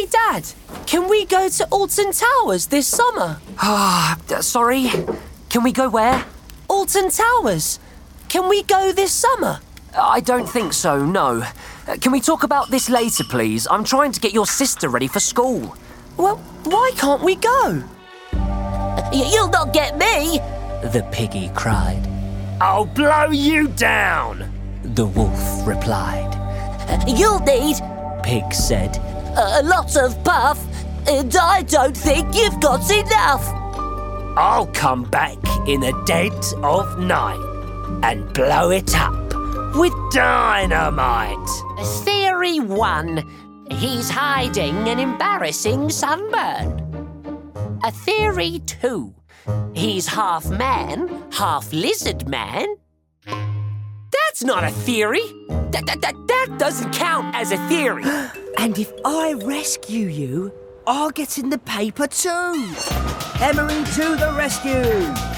Dad, can we go to Alton Towers this summer? Sorry? Can we go where? Alton Towers. Can we go this summer? I don't think so, no. Can we talk about this later, please? I'm trying to get your sister ready for school. Well, why can't we go? You'll not get me, the piggy cried. I'll blow you down, the wolf replied. You'll need, Pig said, a lot of puff, and I don't think you've got enough. I'll come back in the dead of night and blow it up with dynamite. Theory 1. He's hiding an embarrassing sunburn. Theory 2. He's half man, half lizard man. That's not a theory. That doesn't count as a theory. And if I rescue you, I'll get in the paper too. Emery to the rescue!